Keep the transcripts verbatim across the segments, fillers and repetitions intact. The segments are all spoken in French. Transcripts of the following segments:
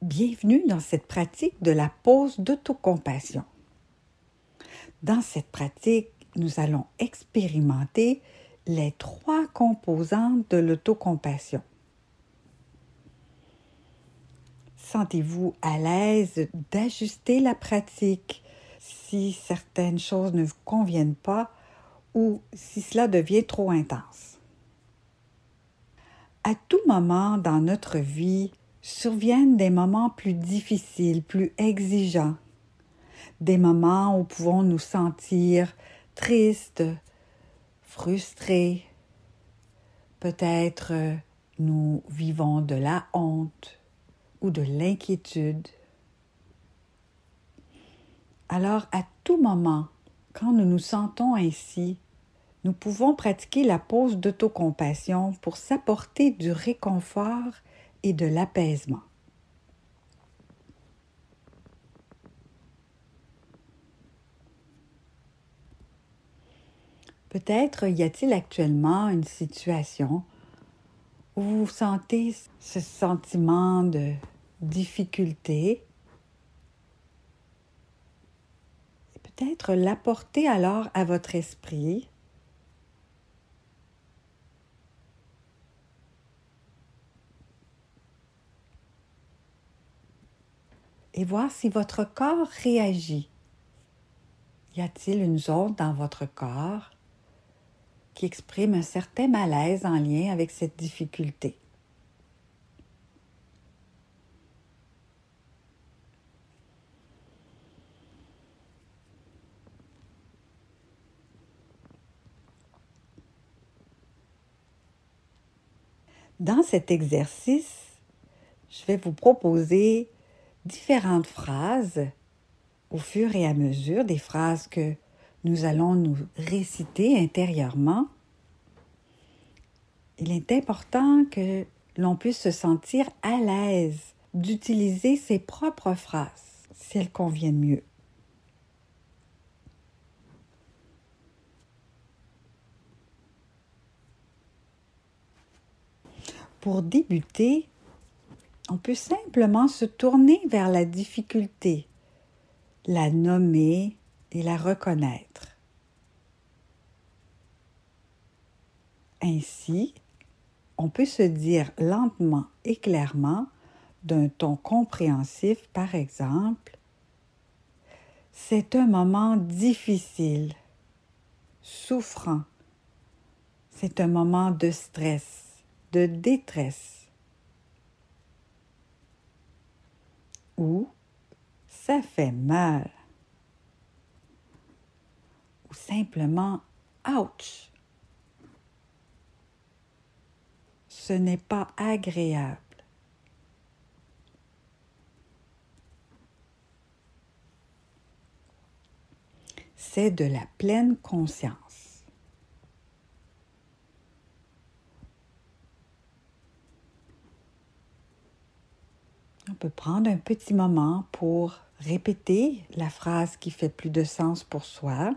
Bienvenue dans cette pratique de la pause d'autocompassion. Dans cette pratique, nous allons expérimenter les trois composantes de l'autocompassion. Sentez-vous à l'aise d'ajuster la pratique si certaines choses ne vous conviennent pas ou si cela devient trop intense. À tout moment dans notre vie, surviennent des moments plus difficiles, plus exigeants, des moments où pouvons nous sentir tristes, frustrés, peut-être nous vivons de la honte ou de l'inquiétude. Alors, à tout moment, quand nous nous sentons ainsi, nous pouvons pratiquer la pause d'autocompassion pour s'apporter du réconfort et de l'apaisement. Peut-être y a-t-il actuellement une situation où vous sentez ce sentiment de difficulté. Et peut-être l'apporter alors à votre esprit. Et voir si votre corps réagit. Y a-t-il une zone dans votre corps qui exprime un certain malaise en lien avec cette difficulté? Dans cet exercice, je vais vous proposer différentes phrases au fur et à mesure, des phrases que nous allons nous réciter intérieurement. Il est important que l'on puisse se sentir à l'aise d'utiliser ses propres phrases, si elles conviennent mieux. Pour débuter, on peut simplement se tourner vers la difficulté, la nommer et la reconnaître. Ainsi, on peut se dire lentement et clairement, d'un ton compréhensif, par exemple, « C'est un moment difficile, souffrant. C'est un moment de stress, de détresse. » Ou « Ça fait mal. » Ou simplement « Ouch. » Ce n'est pas agréable. C'est de la pleine conscience. On peut prendre un petit moment pour répéter la phrase qui fait plus de sens pour soi.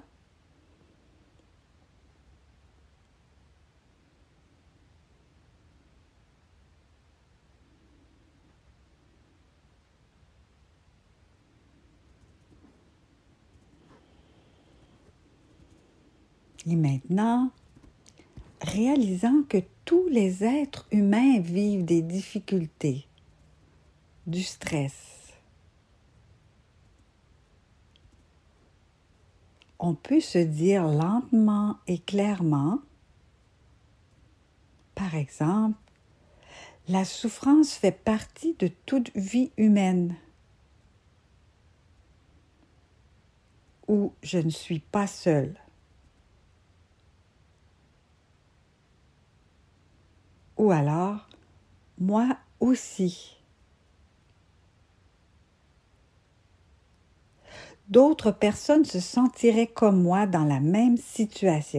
Et maintenant, réalisant que tous les êtres humains vivent des difficultés, du stress, on peut se dire lentement et clairement, par exemple, « La souffrance fait partie de toute vie humaine » ou « Je ne suis pas seule ». Ou alors, moi aussi. D'autres personnes se sentiraient comme moi dans la même situation.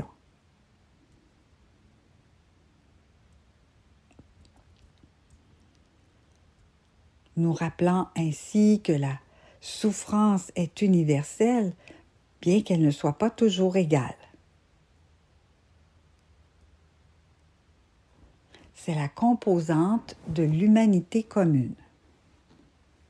Nous rappelant ainsi que la souffrance est universelle, bien qu'elle ne soit pas toujours égale. C'est la composante de l'humanité commune.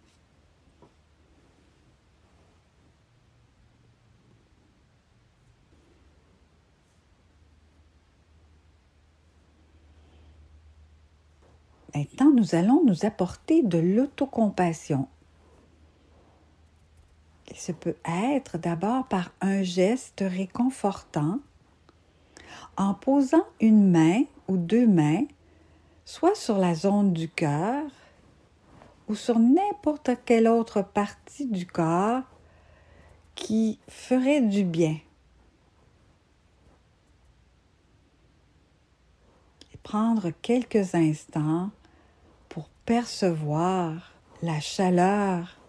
Maintenant, nous allons nous apporter de l'autocompassion. Et ce peut être d'abord par un geste réconfortant, en posant une main ou deux mains, soit sur la zone du cœur ou sur n'importe quelle autre partie du corps qui ferait du bien. Et prendre quelques instants pour percevoir la chaleur,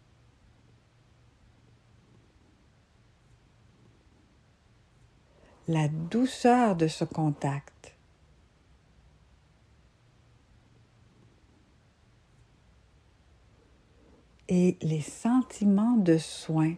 la douceur de ce contact. Et les sentiments de soin.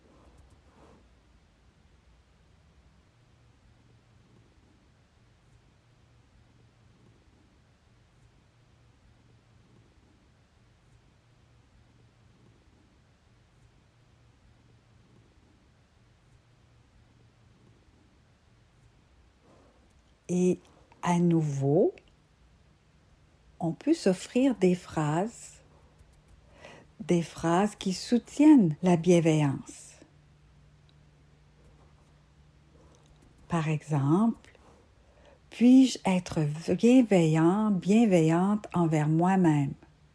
Et à nouveau, on peut s'offrir des phrases, des phrases qui soutiennent la bienveillance. Par exemple, puis-je être bienveillant, bienveillante envers moi-même?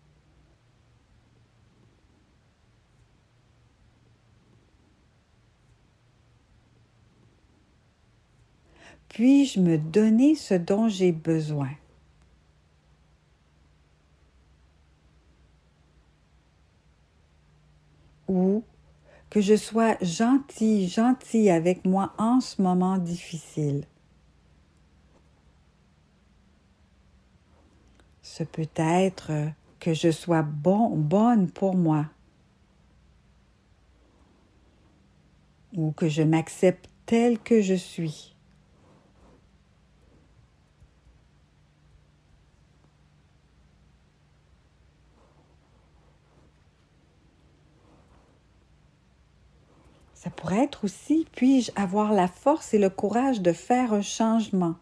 Puis-je me donner ce dont j'ai besoin? Ou que je sois gentil, gentil avec moi en ce moment difficile. Ce peut être que je sois bon, bonne pour moi. Ou que je m'accepte tel que je suis. Ça pourrait être aussi, puis-je avoir la force et le courage de faire un changement?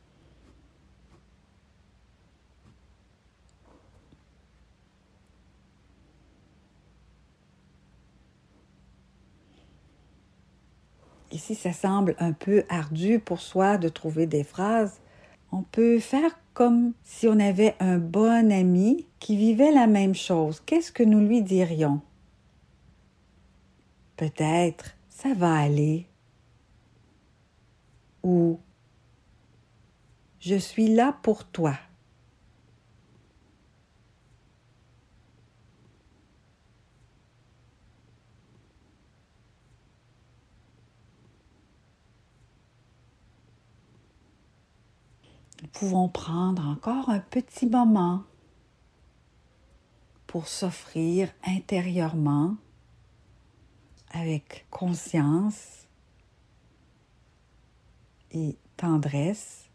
Ici, ça semble un peu ardu pour soi de trouver des phrases. On peut faire comme si on avait un bon ami qui vivait la même chose. Qu'est-ce que nous lui dirions? Peut-être, ça va aller. Ou, je suis là pour toi. Nous pouvons prendre encore un petit moment pour s'offrir intérieurement, avec conscience et tendresse,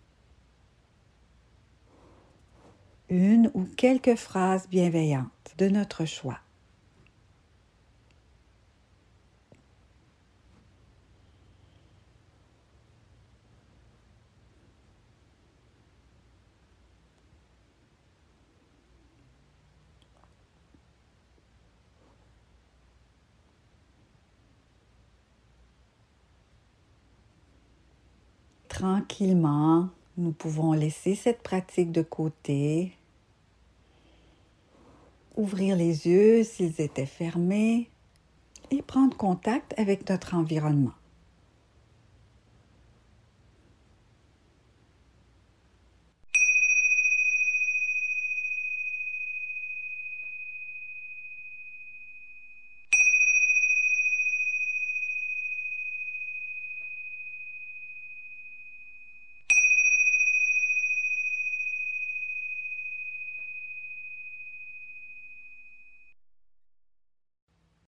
une ou quelques phrases bienveillantes de notre choix. Tranquillement, nous pouvons laisser cette pratique de côté, ouvrir les yeux s'ils étaient fermés et prendre contact avec notre environnement.